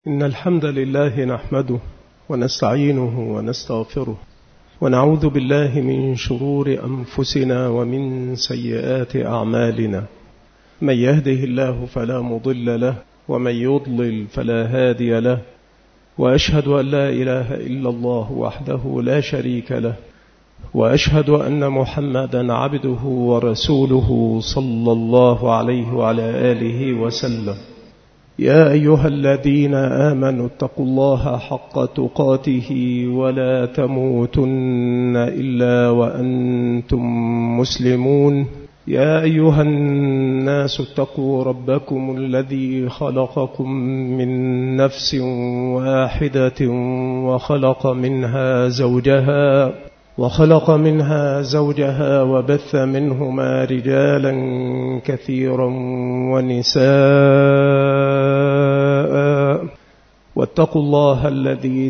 إن الحمد لله نحمده ونستعينه ونستغفره ونعوذ بالله من شرور أنفسنا ومن سيئات أعمالنا. من يهده الله فلا مضل له ومن يضلل فلا هادي له، وأشهد أن لا إله إلا الله وحده لا شريك له، وأشهد أن محمدا عبده ورسوله صلى الله عليه وعلى آله وسلم. يا أيها الذين آمنوا اتقوا الله حق تقاته ولا تموتن إلا وأنتم مسلمون. يا أيها الناس اتقوا ربكم الذي خلقكم من نفس واحدة وخلق منها زوجها وبث منهما رجالا كثيرا ونساء، واتقوا الله الذي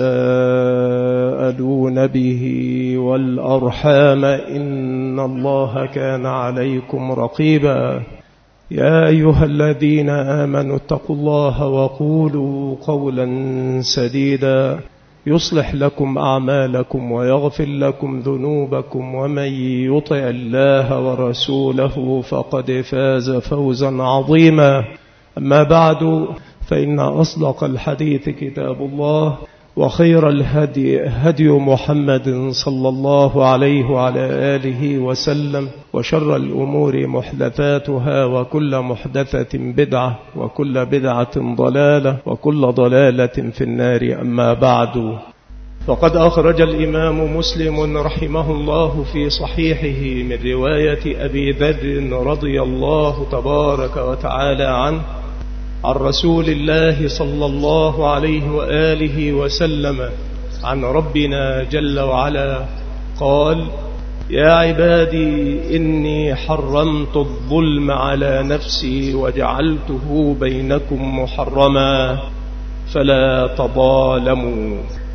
تساءلون به والأرحام إن الله كان عليكم رقيبا. يا أيها الذين آمنوا اتقوا الله وقولوا قولا سديدا يصلح لكم أعمالكم ويغفر لكم ذنوبكم، ومن يطع الله ورسوله فقد فاز فوزا عظيما. أما بعد، فإن أصدق الحديث كتاب الله، وخير الهدي هدي محمد صلى الله عليه وعلى آله وسلم، وشر الأمور محدثاتها، وكل محدثة بدعة، وكل بدعة ضلالة، وكل ضلالة في النار. أما بعد، فقد أخرج الإمام مسلم رحمه الله في صحيحه من رواية أبي ذر رضي الله تبارك وتعالى عنه عن رسول الله صلى الله عليه وآله وسلم عن ربنا جل وعلا قال: يا عبادي إني حرمت الظلم على نفسي وجعلته بينكم محرما فلا تظالموا.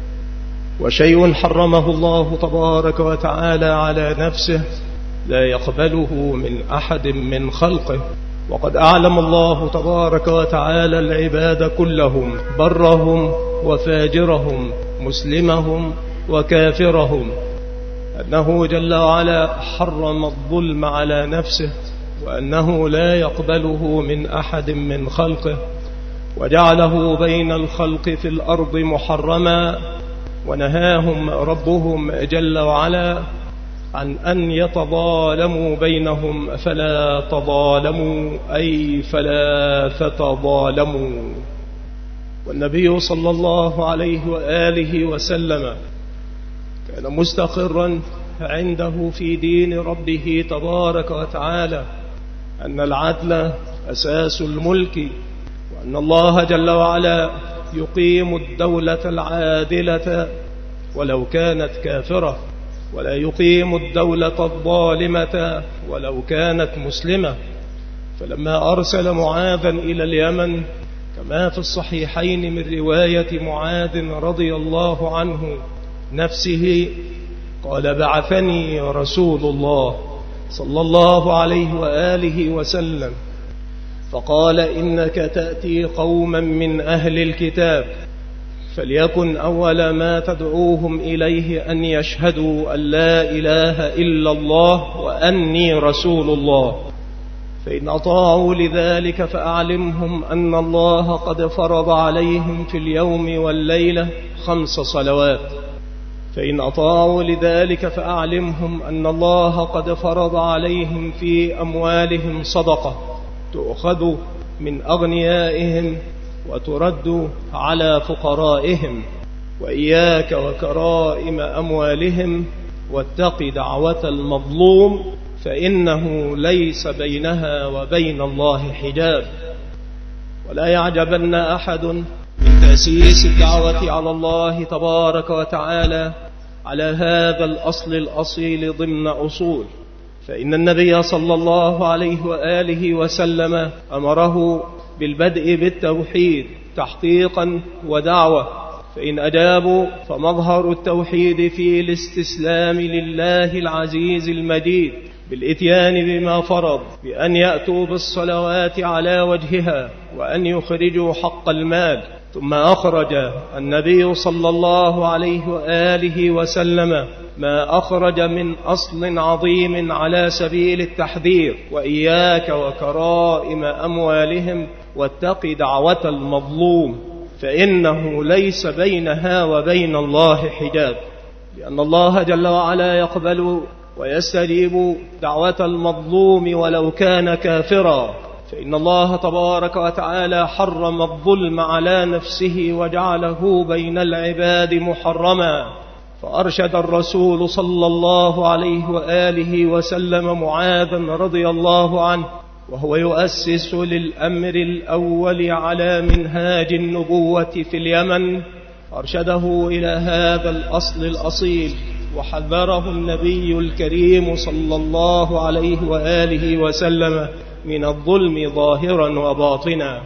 وشيء حرمه الله تبارك وتعالى على نفسه لا يقبله من أحد من خلقه. وقد أعلم الله تبارك وتعالى العباد كلهم، برهم وفاجرهم، مسلمهم وكافرهم، أنه جل وعلا حرم الظلم على نفسه، وأنه لا يقبله من أحد من خلقه، وجعله بين الخلق في الأرض محرما، ونهاهم ربهم جل وعلا عن أن يتظالموا بينهم فلا تظالموا، أي فلا تتظالموا. والنبي صلى الله عليه وآله وسلم كان مستقرا عنده في دين ربه تبارك وتعالى أن العدل أساس الملك، وأن الله جل وعلا يقيم الدولة العادلة ولو كانت كافرة، ولا يقيم الدولة الظالمة ولو كانت مسلمة. فلما أرسل معاذا إلى اليمن كما في الصحيحين من رواية معاذ رضي الله عنه نفسه قال: بعثني رسول الله صلى الله عليه وآله وسلم فقال: إنك تأتي قوما من أهل الكتاب، فليكن أول ما تدعوهم إليه أن يشهدوا أن لا إله إلا الله وأني رسول الله، فإن أطاعوا لذلك فأعلمهم أن الله قد فرض عليهم في اليوم والليلة 5 صلوات. فإن أطاعوا لذلك فأعلمهم أن الله قد فرض عليهم في أموالهم صدقة تؤخذ من أغنيائهم وترد على فقرائهم، وإياك وكرائم أموالهم، واتق دعوة المظلوم فإنه ليس بينها وبين الله حجاب. ولا يعجبن أحد من تأسيس الدعوة على الله تبارك وتعالى على هذا الأصل الأصيل ضمن أصول، فإن النبي صلى الله عليه وآله وسلم أمره بالبدء بالتوحيد تحقيقا ودعوة، فإن أجابوا فمظهر التوحيد في الاستسلام لله العزيز المجيد بالإتيان بما فرض، بأن يأتوا بالصلوات على وجهها، وأن يخرجوا حق المال، ثم أخرج النبي صلى الله عليه وآله وسلم ما أخرج من أصل عظيم على سبيل التحذير: وإياك وكرائم أموالهم واتق دعوة المظلوم فإنه ليس بينها وبين الله حجاب. لأن الله جل وعلا يقبل ويستجيب دعوة المظلوم ولو كان كافرا، فإن الله تبارك وتعالى حرم الظلم على نفسه وجعله بين العباد محرما. فأرشد الرسول صلى الله عليه وآله وسلم معاذا رضي الله عنه وهو يؤسس للأمر الأول على منهاج النبوة في اليمن، أرشده إلى هذا الأصل الأصيل، وحذره النبي الكريم صلى الله عليه وآله وسلم من الظلم ظاهرا وباطنا.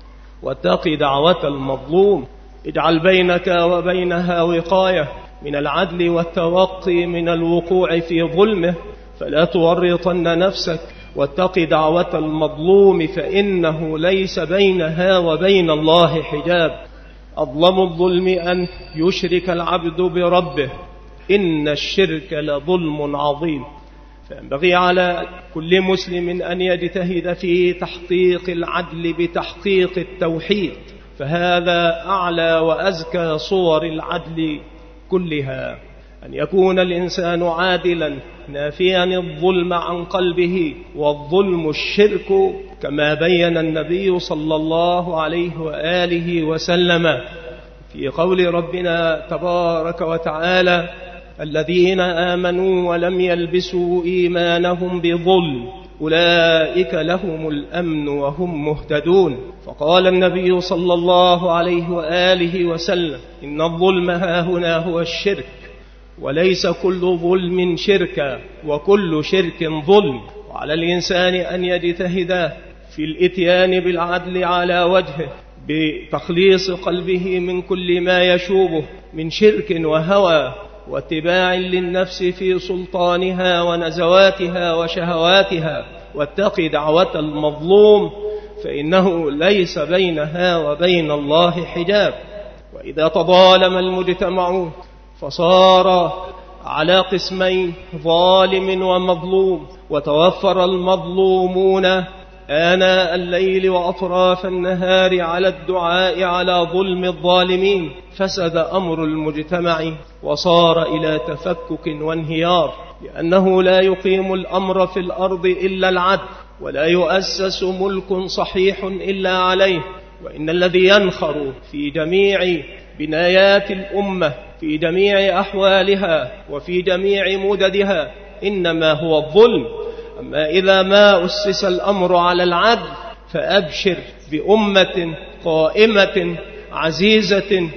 واتق دعوة المظلوم، اجعل بينك وبينها وقاية من العدل والتوقي من الوقوع في ظلمه، فلا تورطن نفسك. واتق دعوة المظلوم فإنه ليس بينها وبين الله حجاب. أظلم الظلم أن يشرك العبد بربه، إن الشرك لظلم عظيم. فينبغي على كل مسلم أن يجتهد في تحقيق العدل بتحقيق التوحيد، فهذا أعلى وأزكى صور العدل كلها، أن يكون الإنسان عادلا نافيا الظلم عن قلبه. والظلم الشرك كما بين النبي صلى الله عليه وآله وسلم في قول ربنا تبارك وتعالى: الذين آمنوا ولم يلبسوا إيمانهم بظلم أولئك لهم الأمن وهم مهتدون. فقال النبي صلى الله عليه وآله وسلم: إن الظلم هاهنا هو الشرك، وليس كل ظلم شركا، وكل شرك ظلم. وعلى الإنسان أن يجتهد في الإتيان بالعدل على وجهه، بتخليص قلبه من كل ما يشوبه من شرك وهوى واتباع للنفس في سلطانها ونزواتها وشهواتها. واتق دعوة المظلوم فإنه ليس بينها وبين الله حجاب. وإذا تظالم المجتمع فصار على قسمين: ظالم ومظلوم، وتوفر المظلومون آناء الليل وأطراف النهار على الدعاء على ظلم الظالمين، فسد أمر المجتمع وصار إلى تفكك وانهيار، لأنه لا يقيم الأمر في الأرض إلا العدل، ولا يؤسس ملك صحيح إلا عليه. وإن الذي ينخر في جميع بنايات الأمة في جميع أحوالها وفي جميع مددها إنما هو الظلم. أما إذا ما أسس الأمر على العدل فأبشر بأمة قائمة عزيزة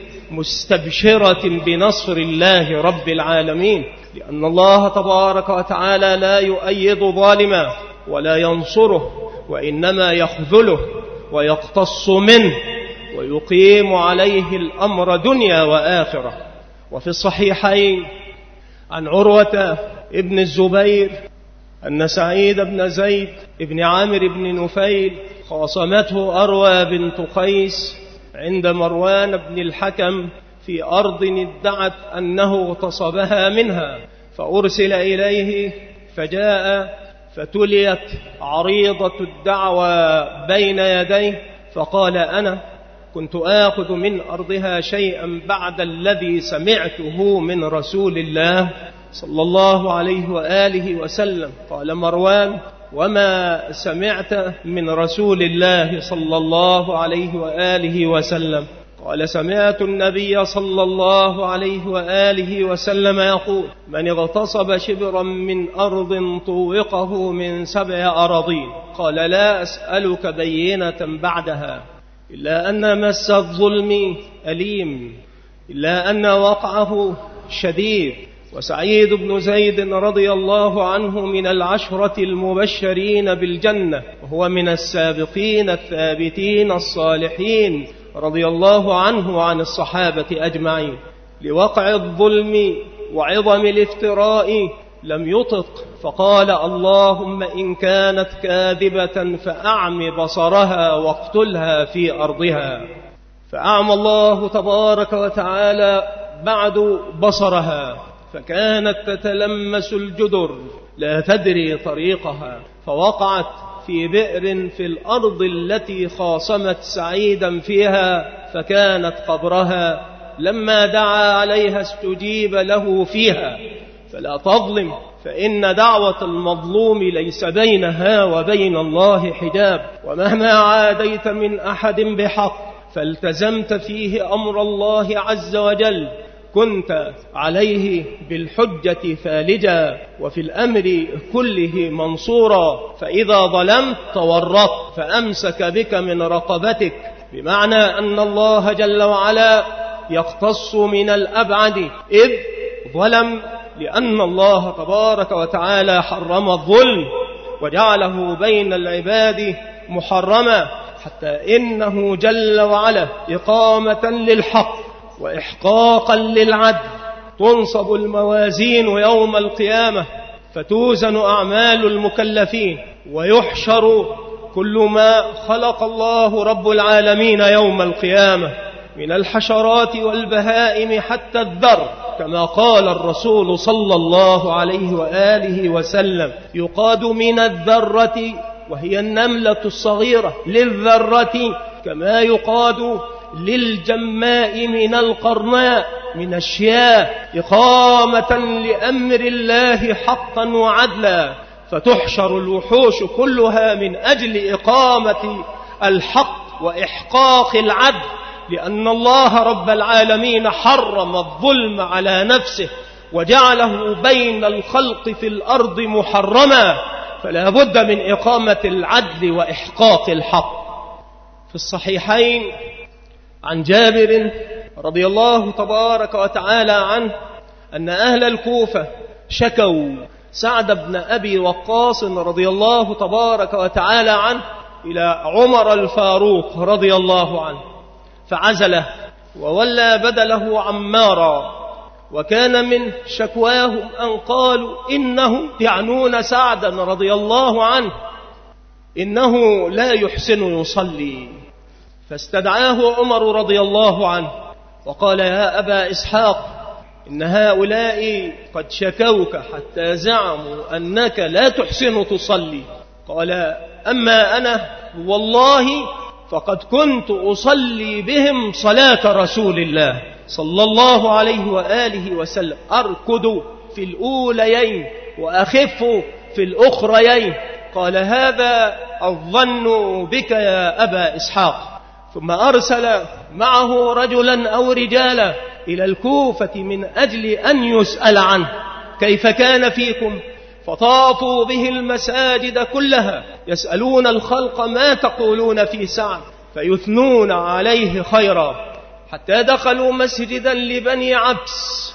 مستبشرة بنصر الله رب العالمين، لأن الله تبارك وتعالى لا يؤيد ظالما ولا ينصره، وإنما يخذله ويقتص منه ويقيم عليه الأمر دنيا وآخرة. وفي الصحيحين عن عروة ابن الزبير أن سعيد بن زيد ابن عامر بن نفيل خاصمته أروى بنت قيس عند مروان بن الحكم في أرض ادعت أنه اغتصبها منها، فأرسل إليه فجاء فتليت عريضة الدعوى بين يديه، فقال: أنا كنت آخذ من أرضها شيئا بعد الذي سمعته من رسول الله صلى الله عليه وآله وسلم. قال مروان: وما سمعت من رسول الله صلى الله عليه وآله وسلم؟ قال: سمعت النبي صلى الله عليه وآله وسلم يقول: من اغتصب شبرا من أرض طوقه من 7 أراضين. قال: لا أسألك بينة بعدها، إلا أن مس الظلم أليم، إلا أن وقعه شديد. وسعيد بن زيد رضي الله عنه من 10 المبشرين بالجنة، وهو من السابقين الثابتين الصالحين رضي الله عنه وعن الصحابة أجمعين. لوقع الظلم وعظم الافتراء لم يطق، فقال: اللهم إن كانت كاذبة فأعم بصرها واقتلها في أرضها. فأعمى الله تبارك وتعالى بعد بصرها، فكانت تتلمس الجدر لا تدري طريقها، فوقعت في بئر في الأرض التي خاصمت سعيدا فيها، فكانت قبرها. لما دعا عليها استجيب له فيها. فلا تظلم، فإن دعوة المظلوم ليس بينها وبين الله حجاب. ومهما عاديت من أحد بحق فالتزمت فيه أمر الله عز وجل كنت عليه بالحجة فالجا، وفي الأمر كله منصورا. فإذا ظلمت تورطت فأمسك بك من رقبتك، بمعنى أن الله جل وعلا يختص من الأبعد إذ ظلم، لأن الله تبارك وتعالى حرم الظلم وجعله بين العباد محرما، حتى إنه جل وعلا إقامة للحق وإحقاقا للعدل تنصب الموازين يوم القيامة فتوزن أعمال المكلفين، ويحشر كل ما خلق الله رب العالمين يوم القيامة من الحشرات والبهائم حتى الذر، كما قال الرسول صلى الله عليه وآله وسلم: يقاد من الذرة وهي النملة الصغيرة للذرة كما يقاد للجماء من القرناء من الشياه، إقامة لأمر الله حقا وعدلا. فتحشر الوحوش كلها من أجل إقامة الحق وإحقاق العدل، لأن الله رب العالمين حرم الظلم على نفسه وجعله بين الخلق في الأرض محرما، فلا بد من إقامة العدل وإحقاق الحق. في الصحيحين عن جابر رضي الله تبارك وتعالى عنه أن أهل الكوفة شكوا سعد بن أبي وقاص رضي الله تبارك وتعالى عنه إلى عمر الفاروق رضي الله عنه، فعزله وولى بدله عمارا. وكان من شكواهم أن قالوا إنه يعنون سعدا رضي الله عنه إنه لا يحسن يصلي. فاستدعاه عمر رضي الله عنه وقال: يا أبا إسحاق، إن هؤلاء قد شكوك حتى زعموا أنك لا تحسن تصلي. قال: أما أنا والله فقد كنت أصلي بهم صلاة رسول الله صلى الله عليه وآله وسلم، أركض في الأوليين وأخف في الأخريين. قال: هذا الظن بك يا أبا إسحاق. ثم أرسل معه رجلا أو رجالا إلى الكوفة من أجل أن يسأل عنه كيف كان فيكم، فطافوا به المساجد كلها يسألون الخلق ما تقولون في سعد، فيثنون عليه خيرا، حتى دخلوا مسجدا لبني عبس،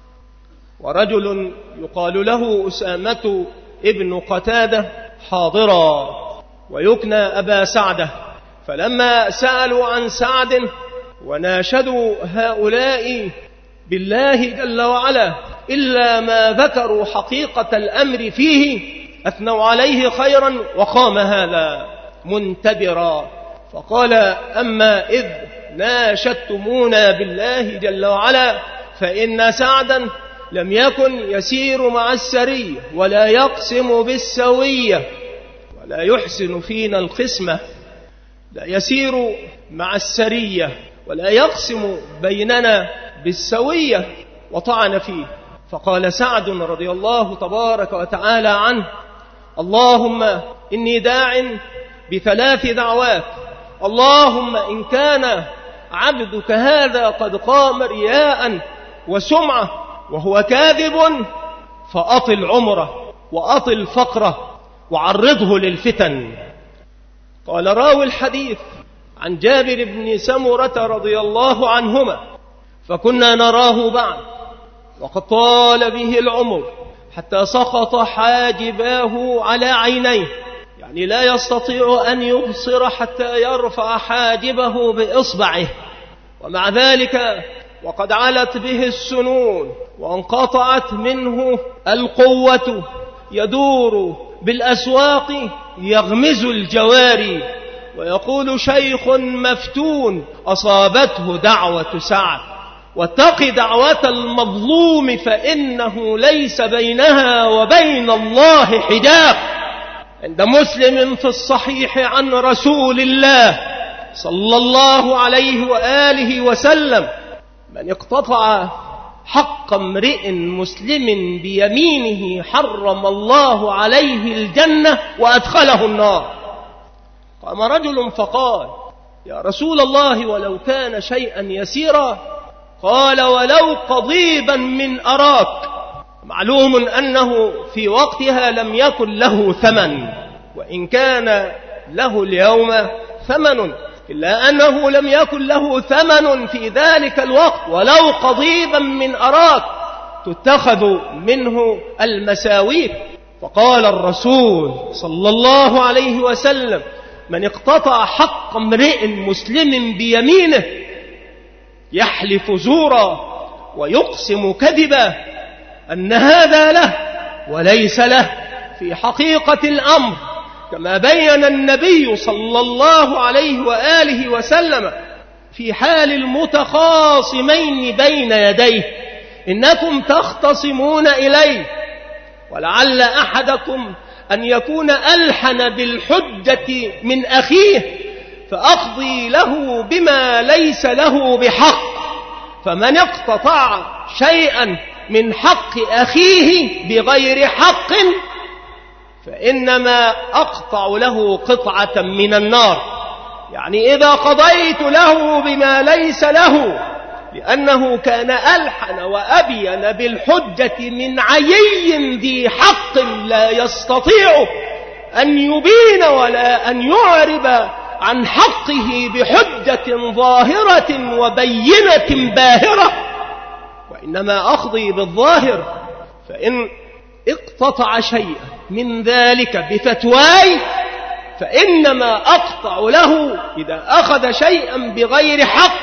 ورجل يقال له أسامة ابن قتادة حاضرا ويكنى أبا سعدة. فلما سألوا عن سعد وناشدوا هؤلاء بالله جل وعلا إلا ما ذكروا حقيقة الأمر فيه أثنوا عليه خيرا، وقام هذا منتبرا فقال: أما إذ ناشدتمونا بالله جل وعلا فإن سعدا لم يكن يسير مع السرية ولا يقسم بالسوية ولا يحسن فينا القسمة، لا يسير مع السرية ولا يقسم بيننا بالسوية، وطعن فيه. فقال سعد رضي الله تبارك وتعالى عنه: اللهم إني داع بثلاث دعوات، اللهم إن كان عبدك هذا قد قام رياء وسمعة وهو كاذب فأطل عمره وأطل فقره وعرضه للفتن. قال راوي الحديث عن جابر بن سمرة رضي الله عنهما: فكنا نراه بعد وقد طال به العمر حتى سقط حاجباه على عينيه، يعني لا يستطيع أن يبصر حتى يرفع حاجبه بإصبعه، ومع ذلك وقد علت به السنون وانقطعت منه القوة، يدور بالأسواق يغمز الجواري ويقول شيخ مفتون أصابته دعوة سعد واتق دعوة المظلوم فإنه ليس بينها وبين الله حجاب. عند مسلم في الصحيح عن رسول الله صلى الله عليه وآله وسلم: من اقتطع حق امرئ مسلم بيمينه حرم الله عليه الجنة وأدخله النار. قام رجل فقال: يا رسول الله ولو كان شيئا يسيرا؟ قال: ولو قضيبا من أراك. معلوم أنه في وقتها لم يكن له ثمن، وإن كان له اليوم ثمن، إلا أنه لم يكن له ثمن في ذلك الوقت. ولو قضيبا من أراك تتخذ منه المساويك. فقال الرسول صلى الله عليه وسلم: من اقتطع حق امرئ مسلم بيمينه يحلف زورا ويقسم كذبا أن هذا له وليس له في حقيقة الأمر، كما بين النبي صلى الله عليه وآله وسلم في حال المتخاصمين بين يديه: إنكم تختصمون إليه ولعل أحدكم أن يكون ألحن بالحجة من أخيه فأقضي له بما ليس له بحق. فمن اقتطع شيئا من حق أخيه بغير حق فإنما أقطع له قطعة من النار. يعني إذا قضيت له بما ليس له لأنه كان ألحن وأبين بالحجة من عيي ذي حق لا يستطيع أن يبين ولا أن يعرب عن حقه بحجة ظاهرة وبينة باهرة، وإنما أقضي بالظاهر. فإن اقتطع شيئا من ذلك بفتواي فإنما أقطع له، إذا أخذ شيئا بغير حق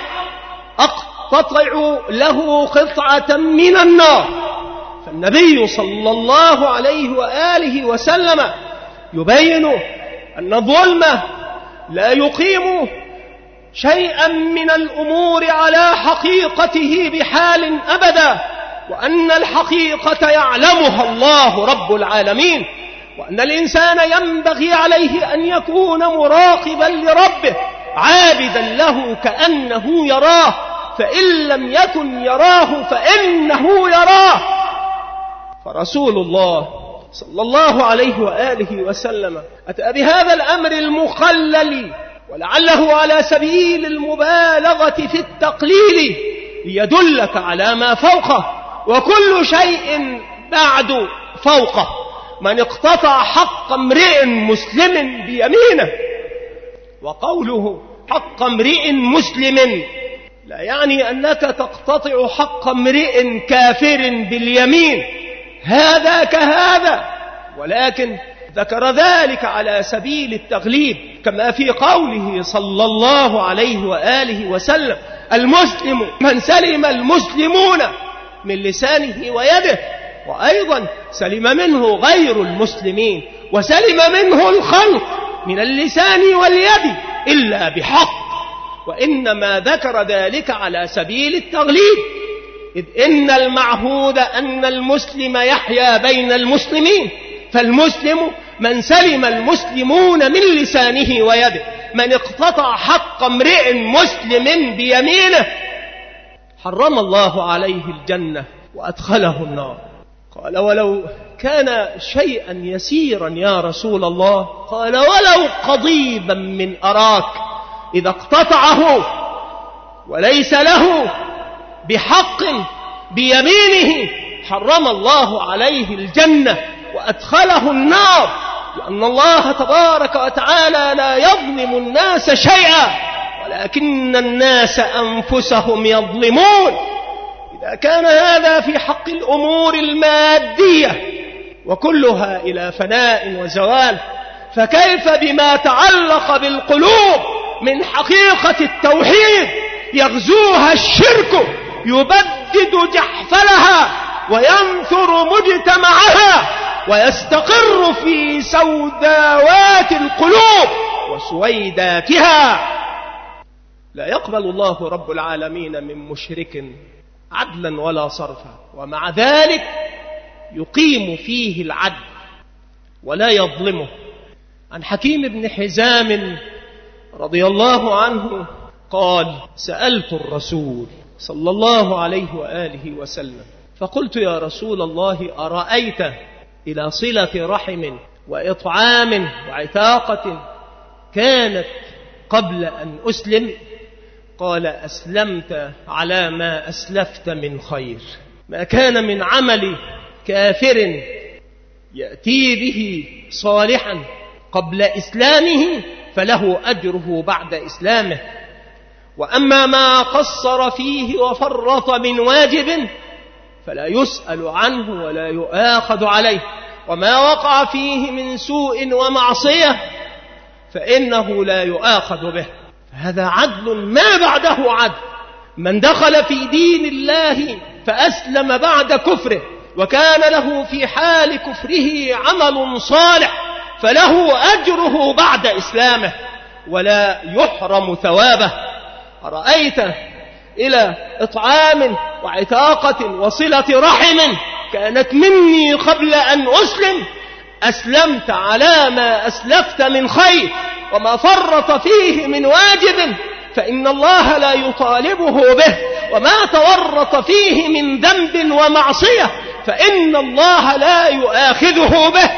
أقطع له قطعة من النار. فالنبي صلى الله عليه وآله وسلم يبين أن الظلم لا يقيم شيئا من الأمور على حقيقته بحال أبدا، وأن الحقيقة يعلمها الله رب العالمين، وأن الإنسان ينبغي عليه أن يكون مراقبا لربه عابدا له كأنه يراه، فإن لم يكن يراه فإنه يراه. فرسول الله صلى الله عليه وآله وسلم أتى بهذا الأمر المخلل ولعله على سبيل المبالغة في التقليل ليدلك على ما فوقه، وكل شيء بعد فوقه. من اقتطع حق امرئ مسلم بيمينه، وقوله حق امرئ مسلم لا يعني أنك تقتطع حق امرئ كافر باليمين، هذا كهذا، ولكن ذكر ذلك على سبيل التغليب، كما في قوله صلى الله عليه وآله وسلم: المسلم من سلم المسلمون من لسانه ويده، وأيضا سلم منه غير المسلمين، وسلم منه الخلق من اللسان واليد إلا بحق. وإنما ذكر ذلك على سبيل التغليب، إذ إن المعهود أن المسلم يحيا بين المسلمين، فالمسلم من سلم المسلمون من لسانه ويده. من اقتطع حق امرئ مسلم بيمينه حرم الله عليه الجنة وأدخله النار. قال: ولو كان شيئا يسيرا يا رسول الله؟ قال: ولو قضيبا من أراك. إذا اقتطعه وليس له بحق بيمينه حرم الله عليه الجنة وأدخله النار، لأن الله تبارك وتعالى لا يظلم الناس شيئا ولكن الناس أنفسهم يظلمون. إذا كان هذا في حق الأمور المادية وكلها إلى فناء وزوال، فكيف بما تعلق بالقلوب من حقيقة التوحيد؟ يغزوها الشرك يبدد جحفلها وينثر مجتمعها ويستقر في سوداوات القلوب وسويداتها. لا يقبل الله رب العالمين من مشرك عدلا ولا صرفا، ومع ذلك يقيم فيه العدل ولا يظلمه. عن حكيم بن حزام رضي الله عنه قال: سألت الرسول صلى الله عليه وآله وسلم فقلت: يا رسول الله، أرأيت إلى صلة رحم وإطعام وعتاقة كانت قبل أن أسلم؟ قال: أسلمت على ما أسلفت من خير. ما كان من عمل كافر يأتي به صالحا قبل إسلامه فله أجره بعد إسلامه، وأما ما قصر فيه وفرط من واجب فلا يسأل عنه ولا يؤاخذ عليه، وما وقع فيه من سوء ومعصية فإنه لا يؤاخذ به. هذا عدل ما بعده عدل. من دخل في دين الله فأسلم بعد كفره وكان له في حال كفره عمل صالح فله أجره بعد إسلامه ولا يحرم ثوابه. أرأيت إلى إطعام وعتاقة وصلة رحم كانت مني قبل أن أسلم؟ أسلمت على ما أسلفت من خير، وما فرط فيه من واجب فإن الله لا يطالبه به، وما تورط فيه من ذنب ومعصية فإن الله لا يؤاخذه به.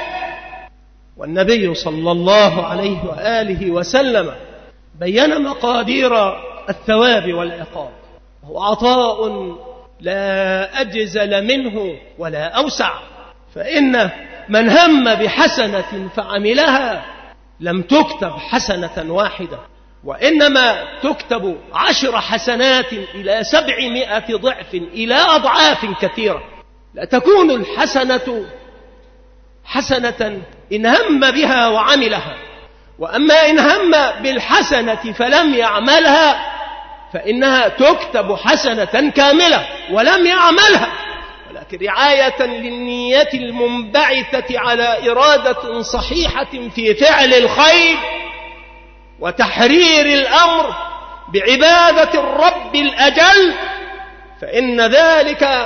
والنبي صلى الله عليه وآله وسلم بين مقادير الثواب والعقاب، وهو عطاء لا أجزل منه ولا أوسع. فإن من هم بحسنة فعملها لم تكتب حسنة واحدة، وإنما تكتب 10 حسنات إلى 700 ضعف إلى أضعاف كثيرة. لا تكون الحسنة حسنة إن هم بها وعملها، وأما إن هم بالحسنة فلم يعملها فإنها تكتب حسنة كاملة ولم يعملها، ولكن رعاية للنية المنبعثة على إرادة صحيحة في فعل الخير وتحرير الأمر بعبادة الرب الأجل، فإن ذلك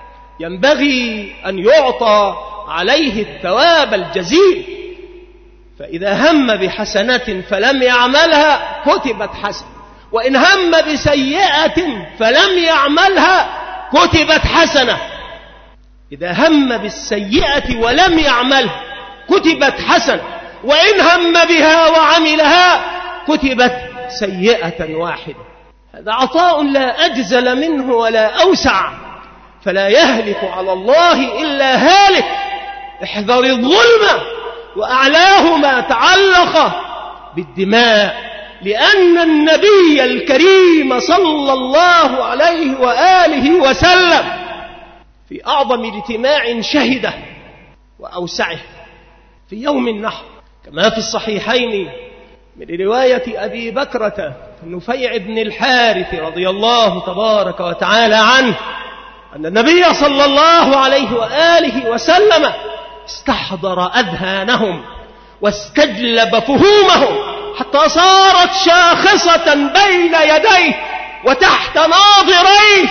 ينبغي أن يعطى عليه الثواب الجزيل. فإذا هم بحسنة فلم يعملها كتبت حسنة، وإن هم بسيئة فلم يعملها كتبت حسنة. إذا هم بالسيئة ولم يعملها كتبت حسنة، وإن هم بها وعملها كتبت سيئة واحدة. هذا عطاء لا أجزل منه ولا أوسع، فلا يهلك على الله إلا هالك. احذر الظلم، وأعلاه ما تعلق بالدماء، لأن النبي الكريم صلى الله عليه وآله وسلم في أعظم اجتماع شهده وأوسعه في يوم النحر، كما في الصحيحين من رواية أبي بكرة نفيع بن الحارث رضي الله تبارك وتعالى عنه أن النبي صلى الله عليه وآله وسلم استحضر أذهانهم واستجلب فهومهم حتى صارت شاخصة بين يديه وتحت ناظريه،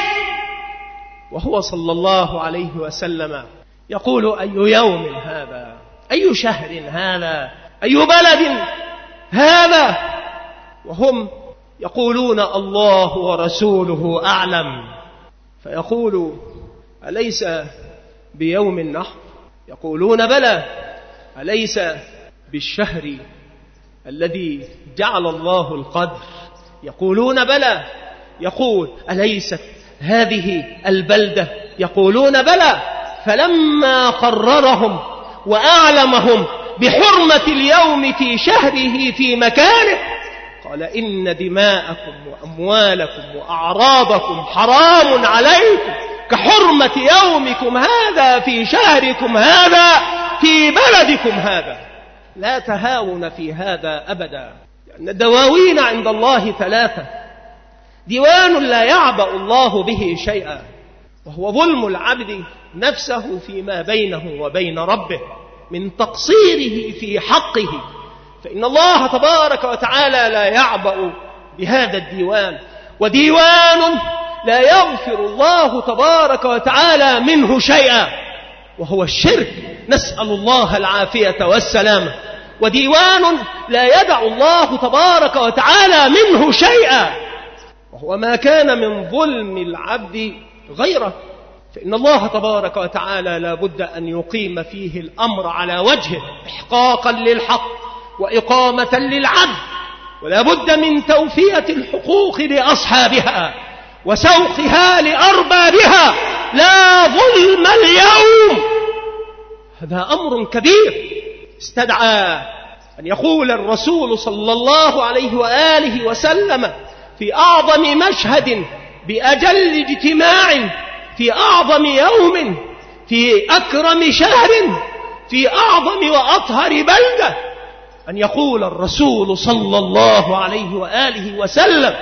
وهو صلى الله عليه وسلم يقول: أي يوم هذا؟ أي شهر هذا؟ أي بلد هذا؟ وهم يقولون: الله ورسوله أعلم. فيقول: أليس بيوم النحر؟ يقولون: بلى. أليس بالشهر الذي جعل الله القدر؟ يقولون: بلى. يقول: أليست هذه البلدة؟ يقولون: بلى. فلما قررهم وأعلمهم بحرمة اليوم في شهره في مكانه قال: إن دماءكم وأموالكم وأعراضكم حرام عليكم كحرمة يومكم هذا في شهركم هذا في بلدكم هذا. لا تهاون في هذا أبدا، لأن الدواوين عند الله 3: ديوان لا يعبأ الله به شيئا، وهو ظلم العبد نفسه فيما بينه وبين ربه من تقصيره في حقه فإن الله تبارك وتعالى لا يعبأ بهذا الديوان، وديوان لا يغفر الله تبارك وتعالى منه شيئا، وهو الشرك، نسأل الله العافية والسلامة. وديوان لا يدع الله تبارك وتعالى منه شيئا، وهو ما كان من ظلم العبد غيره، فإن الله تبارك وتعالى لا بد أن يقيم فيه الأمر على وجهه إحقاقا للحق وإقامة للعدل، ولا بد من توفية الحقوق لأصحابها وسوقها لأربابها، لا ظلم اليوم. هذا أمر كبير استدعى أن يقول الرسول صلى الله عليه وآله وسلم في أعظم مشهد بأجل اجتماع في أعظم يوم في أكرم شهر في أعظم وأطهر بلدة، أن يقول الرسول صلى الله عليه وآله وسلم: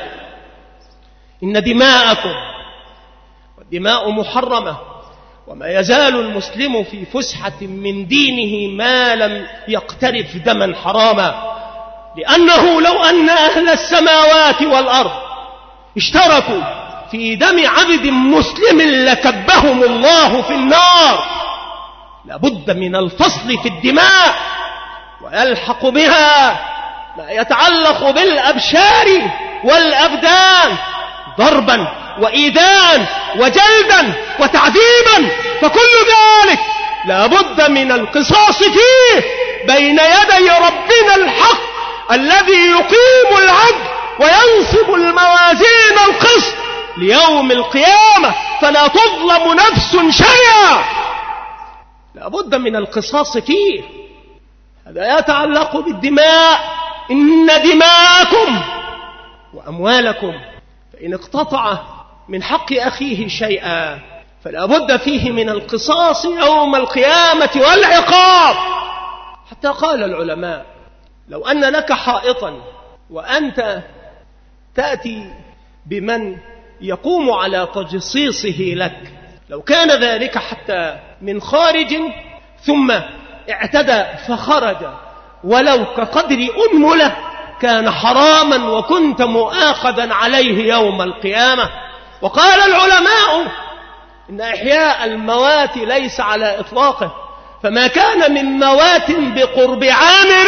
إن دماءكم، والدماء محرمة، وما يزال المسلم في فسحة من دينه ما لم يقترف دما حراما، لأنه لو أن أهل السماوات والأرض اشتركوا في دم عبد مسلم لكبهم الله في النار. لابد من الفصل في الدماء، ويلحق بها ما يتعلق بالأبشار والأبدان، ضربا وإيذاء وجلدا وتعذيبا، فكل ذلك لا بد من القصاص فيه بين يدي ربنا الحق الذي يقيم العدل وينصب الموازين القسط ليوم القيامة، فلا تظلم نفس شيئا. لا بد من القصاص فيه. هذا يتعلق بالدماء: إن دماءكم وأموالكم، فإن اقتطع من حق أخيه شيئا فلا بد فيه من القصاص يوم القيامة والعقاب. حتى قال العلماء: لو أن لك حائطا وأنت تأتي بمن يقوم على تجصيصه لك، لو كان ذلك حتى من خارج ثم اعتدى فخرج ولو كقدر أنملة كان حراما وكنت مؤاخذا عليه يوم القيامة. وقال العلماء: إن إحياء الموات ليس على إطلاقه، فما كان من موات بقرب عامر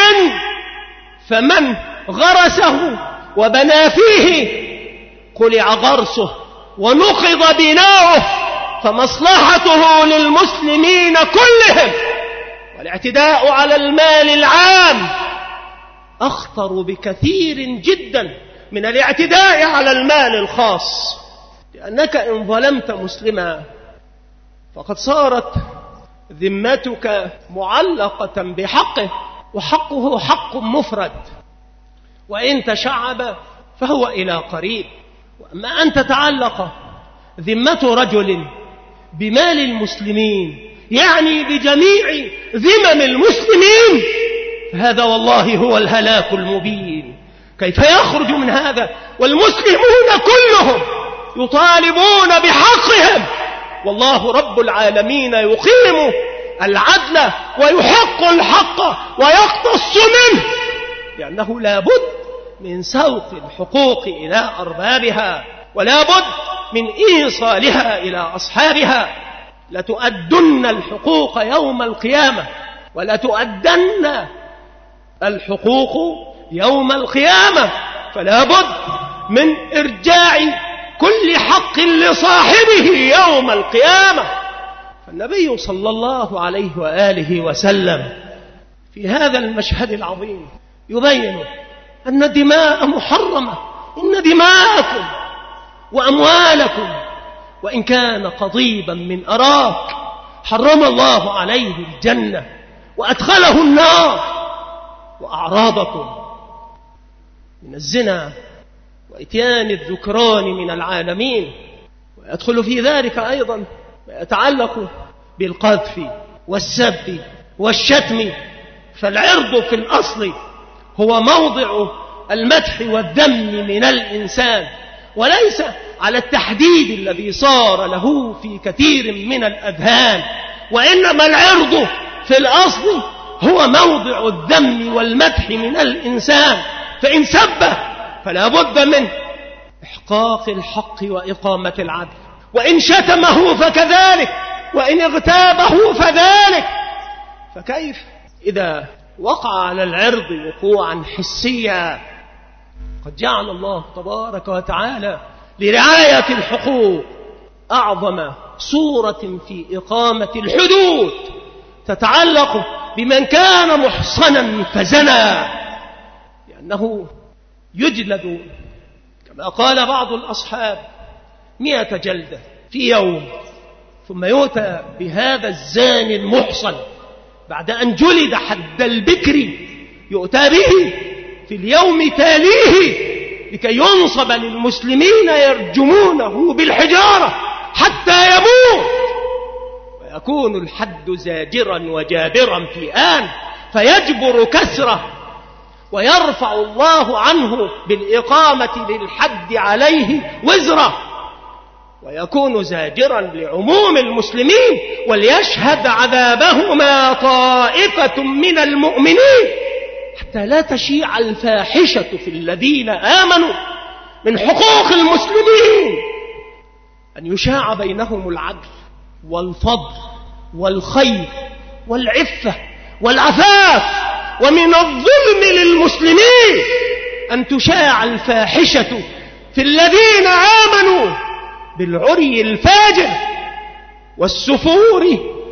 فمن غرسه وبنى فيه قلع غرسه ونقض بناؤه، فمصلحته للمسلمين كلهم. والاعتداء على المال العام أخطر بكثير جدا من الاعتداء على المال الخاص، لأنك إن ظلمت مسلما فقد صارت ذمتك معلقة بحقه، وحقه حق مفرد، وإن تشعب فهو إلى قريب. وأما أن تتعلق ذمة رجل بمال المسلمين، يعني بجميع ذمم المسلمين، فهذا والله هو الهلاك المبين. كيف يخرج من هذا والمسلمون كلهم يطالبون بحقهم، والله رب العالمين يقيم العدل ويحق الحق ويقتص منه، لأنه لا بد من سوق الحقوق إلى أربابها، ولا بد من إيصالها إلى أصحابها. لتؤدن الحقوق يوم القيامة، ولتؤدن الحقوق يوم القيامة، فلا بد من إرجاع كل حق لصاحبه يوم القيامة. فالنبي صلى الله عليه وآله وسلم في هذا المشهد العظيم يبين أن الدماء محرمة. إن دماءكم وأموالكم وإن كان قضيبا من أراك حرم الله عليه الجنة وأدخله النار. وأعراضكم من الزنا وإتيان الذكران من العالمين، ويدخل في ذلك أيضا ما يتعلق بالقذف والسب والشتم. فالعرض في الأصل هو موضع المدح والذم من الإنسان، وليس على التحديد الذي صار له في كثير من الأذهان، وإنما العرض في الأصل هو موضع الذم والمدح من الإنسان، فإن سبه فلا بد من إحقاق الحق وإقامة العدل، وإن شتمه فكذلك، وإن اغتابه فذلك. فكيف إذا وقع على العرض وقوعا حسيا؟ قد جعل الله تبارك وتعالى لرعاية الحقوق أعظم صورة في إقامة الحدود تتعلق بمن كان محصنا فزنى، لأنه يجلد كما قال بعض الأصحاب 100 جلدة في يوم، ثم يؤتى بهذا الزاني المحصن بعد أن جلد حد البكر، يؤتى به في اليوم تاليه لكي ينصب للمسلمين يرجمونه بالحجارة حتى يموت، ويكون الحد زاجرا وجابرا في آن فيجبر كسره، ويرفع الله عنه بالإقامة للحد عليه وزره، ويكون زاجرا لعموم المسلمين، وليشهد عذابهما طائفة من المؤمنين، حتى لا تشيع الفاحشة في الذين آمنوا. من حقوق المسلمين أن يشاع بينهم العدل والفضل والخير والعفة والعفاف، ومن الظلم للمسلمين أن تشاع الفاحشة في الذين آمنوا بالعري الفاجر والسفور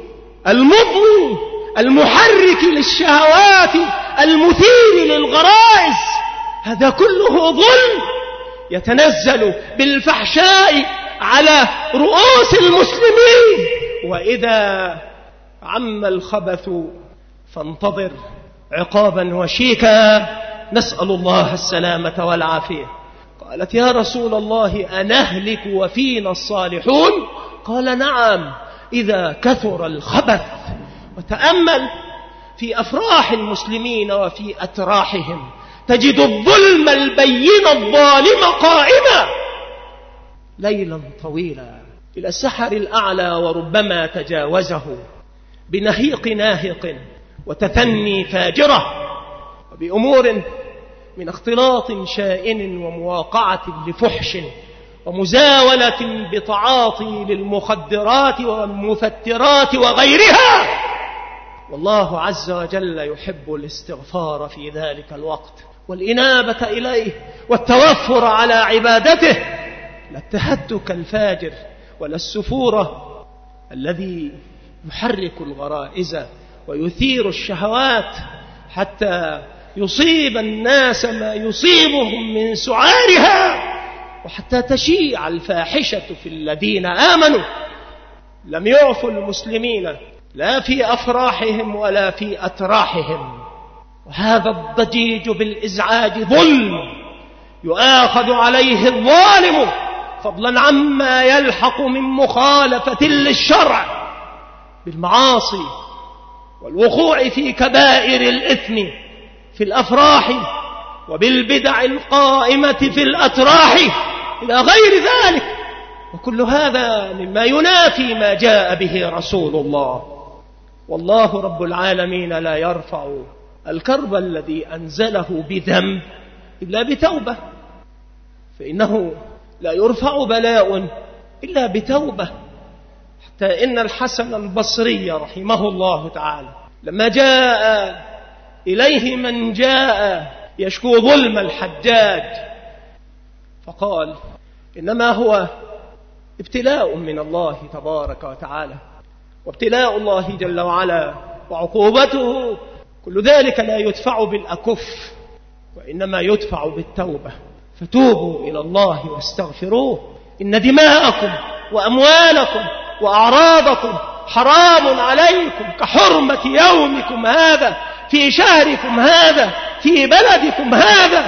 المضني المحرك للشهوات المثير للغرائز. هذا كله ظلم يتنزل بالفحشاء على رؤوس المسلمين. وإذا عم الخبث فانتظر عقابا وشيكا، نسأل الله السلامة والعافية. قالت: يا رسول الله أنهلك وفينا الصالحون؟ قال: نعم، إذا كثر الخبث. وتأمل في أفراح المسلمين وفي أتراحهم، تجد الظلم البين الظالم قائما ليلا طويلا إلى السحر الأعلى، وربما تجاوزه بنهيق ناهق وتثني فاجرة، وبأمور من اختلاط شائن ومواقعة لفحش ومزاولة بتعاطي للمخدرات والمفترات وغيرها. والله عز وجل يحب الاستغفار في ذلك الوقت والإنابة إليه والتوفر على عبادته، لا التهتك الفاجر ولا السفورة الذي يحرك الغرائز ويثير الشهوات حتى يصيب الناس ما يصيبهم من سعارها، وحتى تشيع الفاحشة في الذين آمنوا. لم يعفوا المسلمين لا في أفراحهم ولا في أتراحهم، وهذا الضجيج بالإزعاج ظلم يؤاخذ عليه الظالم، فضلا عما يلحق من مخالفة للشرع بالمعاصي والوقوع في كبائر الإثم في الأفراح وبالبدع القائمة في الأتراح إلى غير ذلك. وكل هذا مما ينافي ما جاء به رسول الله. والله رب العالمين لا يرفع الكرب الذي أنزله بذنب إلا بتوبة، فإنه لا يرفع بلاء إلا بتوبة. حتى إن الحسن البصري رحمه الله تعالى لما جاء إليه من جاء يشكو ظلم الحجاج فقال: إنما هو ابتلاء من الله تبارك وتعالى، وابتلاء الله جل وعلا وعقوبته كل ذلك لا يدفع بالأكف، وإنما يدفع بالتوبة. فتوبوا إلى الله واستغفروه، إن دماءكم وأموالكم وأعراضكم حرام عليكم كحرمة يومكم هذا في شهركم هذا في بلدكم هذا.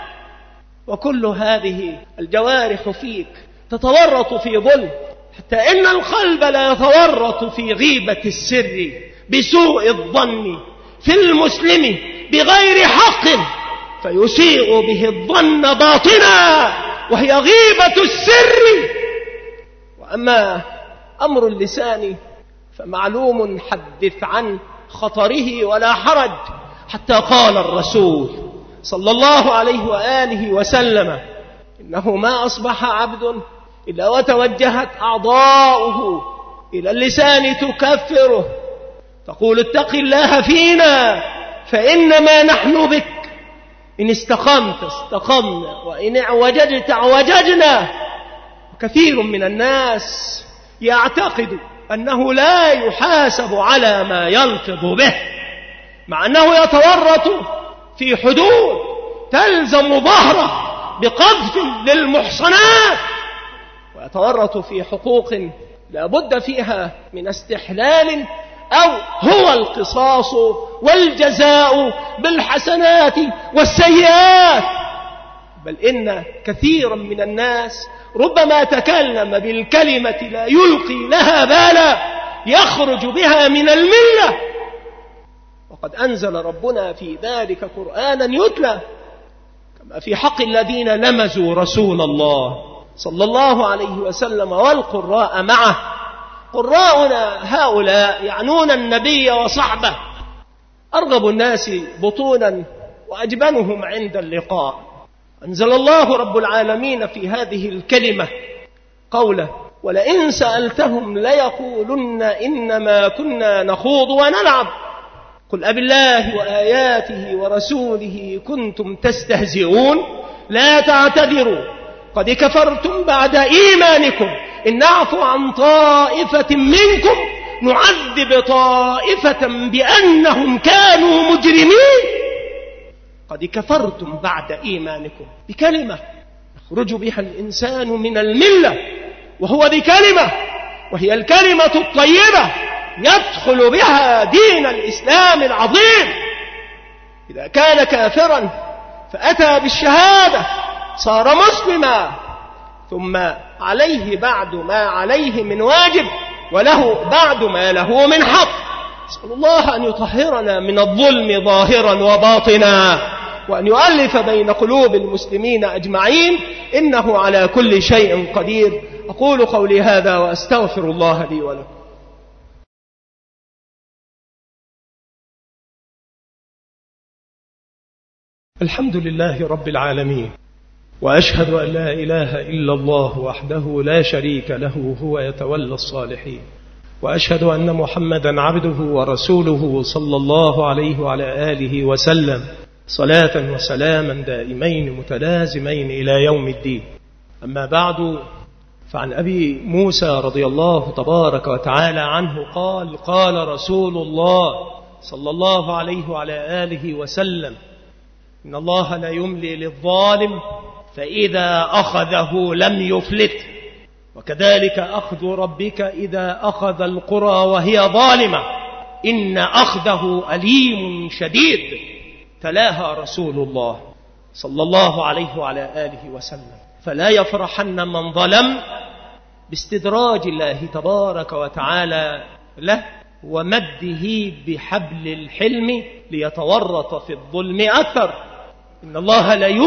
وكل هذه الجوارح فيك تتورط في ظلم، حتى إن القلب لا يتورط في غيبة السر بسوء الظن في المسلم بغير حق فيسيء به الظن باطنا، وهي غيبة السر. وأما أمر اللسان فمعلوم: حدث عن خطره ولا حرج، حتى قال الرسول صلى الله عليه وآله وسلم: إنه ما أصبح عبد إلا وتوجهت أعضاؤه إلى اللسان تكفره تقول: اتق الله فينا فإنما نحن بك، إن استقمت استقمنا وإن اعوججت اعوججنا. كثير من الناس يعتقد أنه لا يحاسب على ما يلفظ به، مع أنه يتورط في حدود تلزم ظهره بقذف للمحصنات، ويتورط في حقوق لا بد فيها من استحلال، أو هو القصاص والجزاء بالحسنات والسيئات. بل إن كثيرا من الناس ربما تكلم بالكلمة لا يلقي لها بالا يخرج بها من الملة، وقد أنزل ربنا في ذلك قرآنا يتلى، كما في حق الذين لمزوا رسول الله صلى الله عليه وسلم والقراء معه. قراءنا هؤلاء يعنون النبي وصحبه، أرغب الناس بطونا وأجبنهم عند اللقاء. أنزل الله رب العالمين في هذه الكلمة قوله: ولئن سألتهم ليقولن إنما كنا نخوض ونلعب قل أبالله وآياته ورسوله كنتم تستهزئون لا تعتذروا قد كفرتم بعد إيمانكم إن نعفو عن طائفة منكم نعذب طائفة بأنهم كانوا مجرمين. قد كفرتم بعد إيمانكم، بكلمة يخرج بها الإنسان من الملة، وهو بكلمة، وهي الكلمة الطيبة يدخل بها دين الإسلام العظيم. إذا كان كافرا فأتى بالشهادة صار مسلما، ثم عليه بعد ما عليه من واجب، وله بعد ما له من حق. أسأل الله أن يطهرنا من الظلم ظاهرا وباطنا، وأن يؤلف بين قلوب المسلمين أجمعين، إنه على كل شيء قدير. أقول قولي هذا وأستغفر الله لي ولكم. الحمد لله رب العالمين، وأشهد أن لا إله إلا الله وحده لا شريك له هو يتولى الصالحين، وأشهد أن محمدا عبده ورسوله صلى الله عليه وعلى آله وسلم صلاة وسلاما دائمين متلازمين إلى يوم الدين. أما بعد، فعن أبي موسى رضي الله تبارك وتعالى عنه قال: قال رسول الله صلى الله عليه وعلى آله وسلم: إن الله لا يملي للظالم فإذا أخذه لم يفلت، وكذلك أخذ ربك إذا أخذ القرى وهي ظالمة إن أخذه أليم شديد. تلاها رسول الله صلى الله عليه وعلى آله وسلم. فلا يفرحن من ظلم باستدراج الله تبارك وتعالى له ومده بحبل الحلم ليتورط في الظلم أكثر. إن الله لا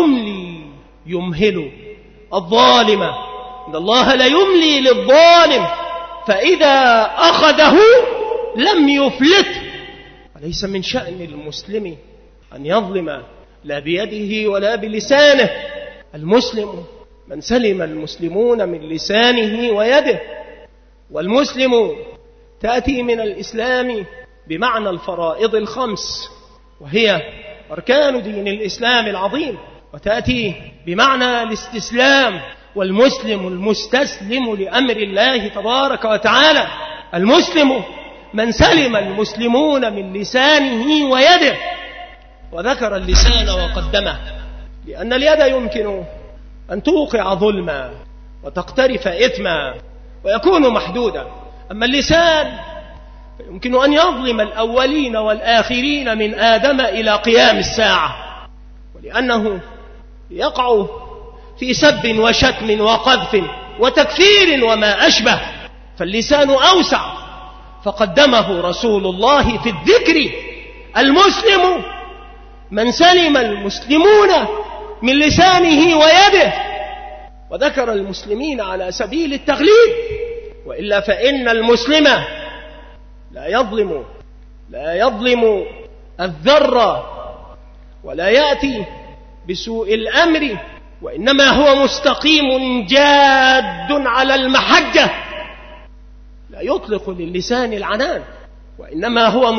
يمهل الظالم، إن الله لا يملي للظالم فإذا أخذه لم يفلت. وليس من شأن المسلم أن يظلم لا بيده ولا بلسانه. المسلم من سلم المسلمون من لسانه ويده. والمسلم تأتي من الإسلام بمعنى الفرائض الخمس، وهي أركان دين الإسلام العظيم، وتأتي بمعنى الاستسلام، والمسلم المستسلم لأمر الله تبارك وتعالى. المسلم من سلم المسلمون من لسانه ويده، وذكر اللسان وقدمه، لأن اليد يمكن أن توقع ظلما وتقترف إثما ويكون محدودا، أما اللسان يمكن أن يظلم الأولين والآخرين من آدم إلى قيام الساعة، ولأنه يقع في سب وشتم وقذف وتكفير وما أشبه، فاللسان أوسع، فقدمه رسول الله في الذكر. المسلم من سلم المسلمون من لسانه ويده، وذكر المسلمين على سبيل التغليب، وإلا فإن المسلم لا يظلم لا يظلم الذرة ولا يأتي بسوء الأمر، وإنما هو مستقيم جاد على المحجة، لا يطلق للسان العنان، وإنما هو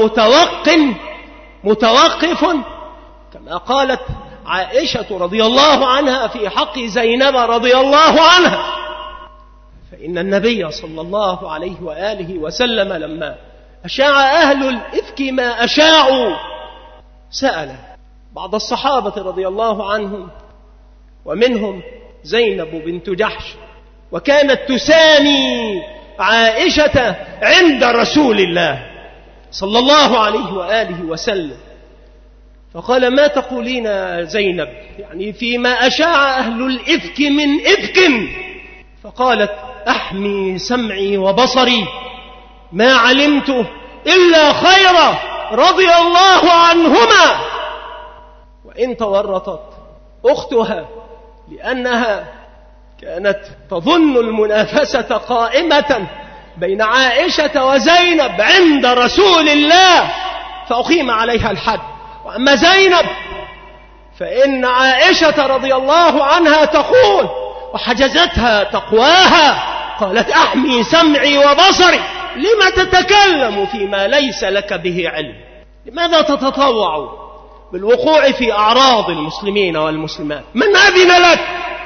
متوقف كما قالت عائشة رضي الله عنها في حق زينب رضي الله عنها. فإن النبي صلى الله عليه وآله وسلم لما أشاع أهل الإفك ما أشاعوا سأل بعض الصحابة رضي الله عنهم، ومنهم زينب بنت جحش، وكانت تسامي عائشة عند رسول الله صلى الله عليه وآله وسلم، فقال: ما تقولين زينب؟ يعني فيما أشاع أهل الإفك من إفك. فقالت: أحمي سمعي وبصري، ما علمت إلا خيرا رضي الله عنهما. وإن تورطت أختها لأنها كانت تظن المنافسة قائمة بين عائشة وزينب عند رسول الله فأقيم عليها الحد. وأما زينب فإن عائشة رضي الله عنها تقول وحجزتها تقواها، قالت: أحمي سمعي وبصري، لما تتكلم فيما ليس لك به علم؟ لماذا تتطوع بالوقوع في أعراض المسلمين والمسلمات؟ من أذن لك؟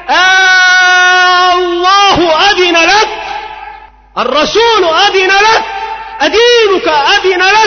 الله أذن لك، الرسول أذن لك، أدينك أذن لك،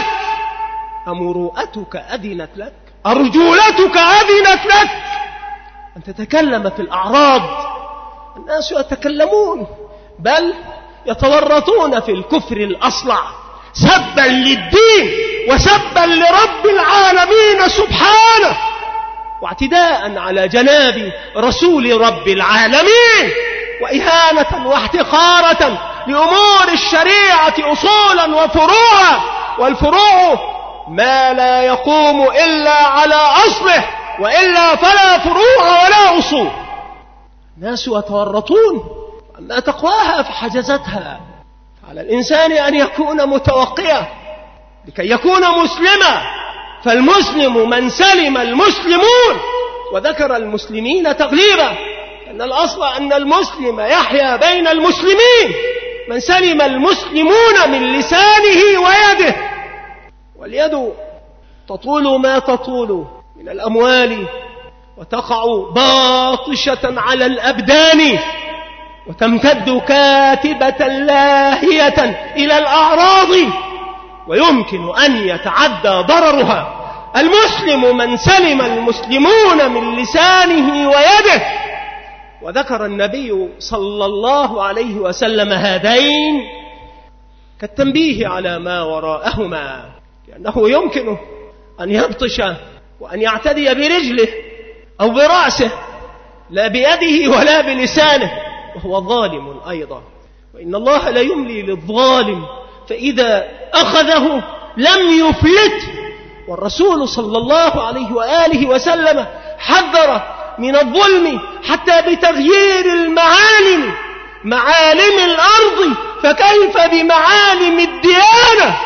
أمروءتك أذنت لك، أرجولتك أذنت لك أن تتكلم في الأعراض. الناس يتكلمون بل يتورطون في الكفر الأصلع سبا للدين وسبا لرب العالمين سبحانه، واعتداء على جناب رسول رب العالمين، وإهانة واحتقارة لأمور الشريعة أصولا وفروعا، والفروع ما لا يقوم إلا على أصله، وإلا فلا فروع ولا أصول. الناس يتورطون، أما تقواها فحجزتها. على الإنسان أن يكون متوقيا لكي يكون مسلما، فالمسلم من سلم المسلمون، وذكر المسلمين تغليبا، أن الأصل أن المسلم يحيا بين المسلمين، من سلم المسلمون من لسانه ويده. واليد تطول ما تطول من الأموال، وتقع باطشة على الأبدان، وتمتد كاتبة لاهية إلى الأعراض، ويمكن أن يتعدى ضررها. المسلم من سلم المسلمون من لسانه ويده. وذكر النبي صلى الله عليه وسلم هذين كالتنبيه على ما وراءهما، لأنه يمكن أن يبطش وأن يعتدي برجله أو برأسه، لا بيده ولا بلسانه، وهو ظالم أيضا. وإن الله لا يملي للظالم فإذا أخذه لم يفلت. والرسول صلى الله عليه وآله وسلم حذر من الظلم حتى بتغيير المعالم، معالم الأرض، فكيف بمعالم الديانة؟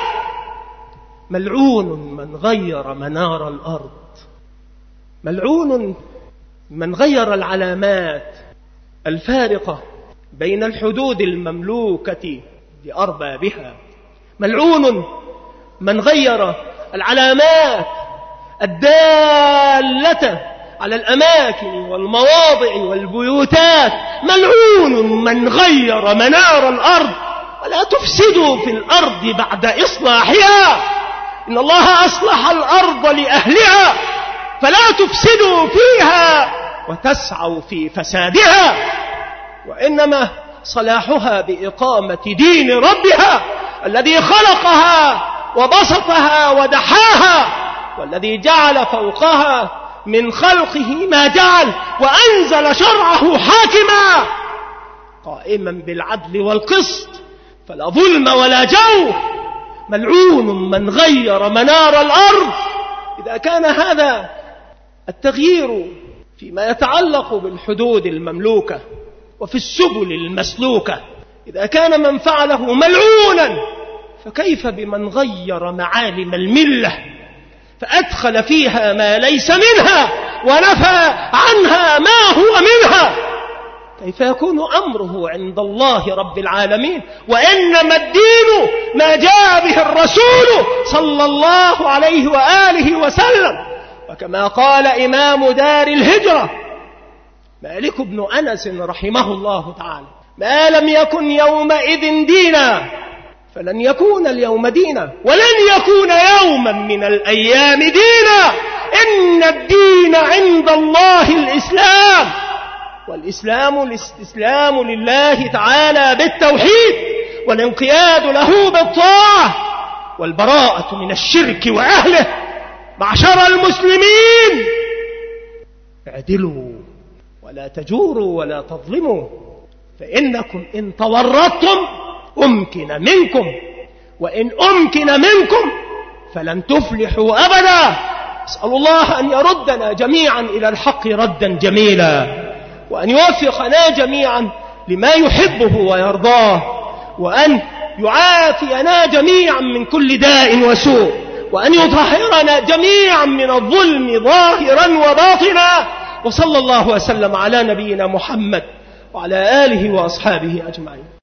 ملعون من غير منار الأرض، ملعون من غير العلامات الفارقة بين الحدود المملوكة لأربابها، ملعون من غير العلامات الدالة على الأماكن والمواضع والبيوتات، ملعون من غير منار الأرض. ولا تفسدوا في الأرض بعد إصلاحها، إن الله أصلح الأرض لأهلها، فلا تفسدوا فيها وتسعوا في فسادها، وإنما صلاحها بإقامة دين ربها الذي خلقها وبسطها ودحاها، والذي جعل فوقها من خلقه ما جعل، وأنزل شرعه حاكما قائما بالعدل والقسط، فلا ظلم ولا جور. ملعون من غير منار الأرض. إذا كان هذا التغيير فيما يتعلق بالحدود المملوكة وفي السبل المسلوكة، إذا كان من فعله ملعونا، فكيف بمن غير معالم الملة فأدخل فيها ما ليس منها ونفى عنها ما هو منها؟ كيف يكون أمره عند الله رب العالمين؟ وإنما الدين ما جاء به الرسول صلى الله عليه وآله وسلم. وكما قال إمام دار الهجرة مالك بن أنس رحمه الله تعالى: ما لم يكن يومئذ دينا فلن يكون اليوم دينا، ولن يكون يوما من الأيام دينا. إن الدين عند الله الإسلام، والإسلام الاستسلام لله تعالى بالتوحيد والانقياد له بالطاعة والبراءة من الشرك وأهله. معشر المسلمين، اعدلوا ولا تجوروا ولا تظلموا، فإنكم إن تورطتم أمكن منكم، وإن أمكن منكم فلن تفلحوا أبدا. أسأل الله أن يردنا جميعا إلى الحق ردا جميلا، وأن يوفقنا جميعا لما يحبه ويرضاه، وأن يعافينا جميعا من كل داء وسوء، وأن يطهرنا جميعا من الظلم ظاهرا وباطنا. وصلى الله وسلم على نبينا محمد وعلى آله وأصحابه أجمعين.